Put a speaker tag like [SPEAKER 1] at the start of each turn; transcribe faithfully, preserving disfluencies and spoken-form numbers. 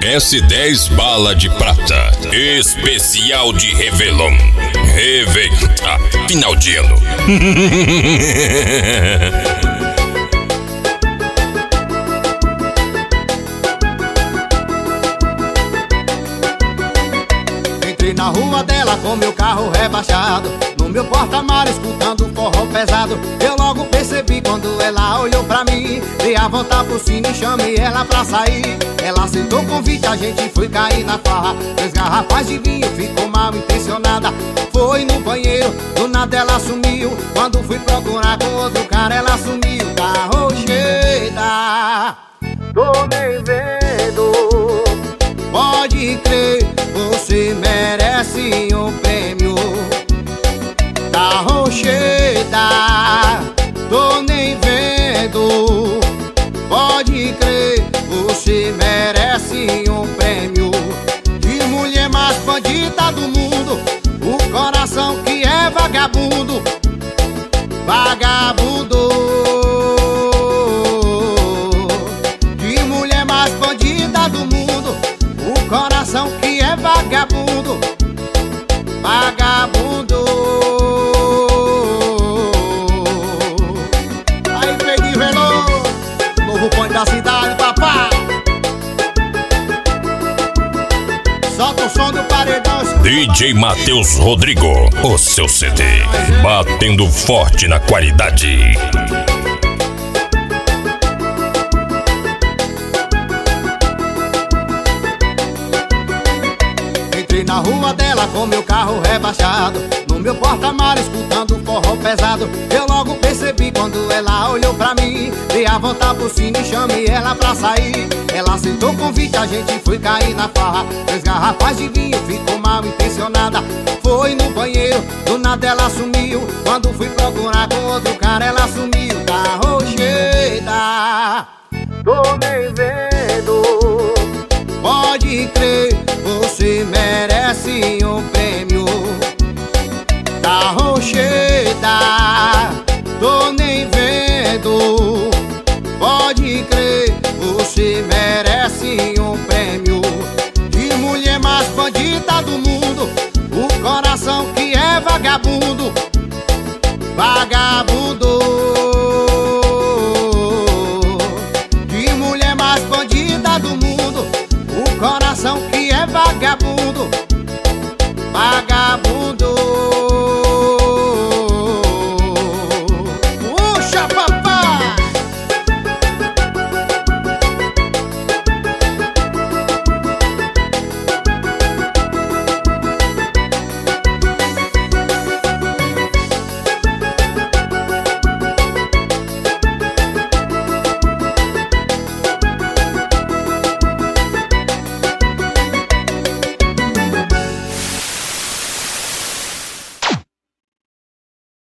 [SPEAKER 1] vence dez balas de prata. Especial de Réveillon. Réveillon. Ah, final de ano.
[SPEAKER 2] Entrei na rua dela com meu carro rebaixado, no meu porta-malas escutando forró pesado. Eu logo percebi quando ela olhou pra mim, dei a volta por cima e chamei ela pra sair. Ela aceitou o convite, a gente foi cair na farra. Três garrafas de vinho, ficou mal intencionada. Foi no banheiro, do nada ela sumiu. Quando fui procurar com outro cara, ela sumiu. Tá rocheda, tô nem vendo. Pode crer, você merece um prêmio. Tá rocheda, tô nem vendo. Pode crer, você merece um prêmio. De mulher mais bandida do mundo, o coração que é vagabundo. Vagabundo. De mulher mais bandida do mundo, o coração que é vagabundo. Vagabundo. Aí, Pedro Renault, novo ponto da cidade, papá. Solta o som do paredão.
[SPEAKER 1] D J Matheus Rodrigo, o seu C D, batendo forte na qualidade.
[SPEAKER 2] Entrei na rua dela com meu carro rebaixado, no meu porta-malas escutando forró pesado. Eu logo percebi quando ela olhou pra mim, dei a volta por cima e chamei ela pra sair. Ela aceitou o convite, a gente foi cair na farra. Três garrafas de vinho, ficou mal intencionada. Foi no banheiro, do nada ela sumiu. Quando fui procurar com outro cara, ela sumiu. Tá rocheda, tô nem vendo. Pode crer, você merece um prêmio. Tá rocheda, tô nem vendo. Pode crer, você merece um prêmio. De mulher mais bandida do mundo, o coração que é vagabundo.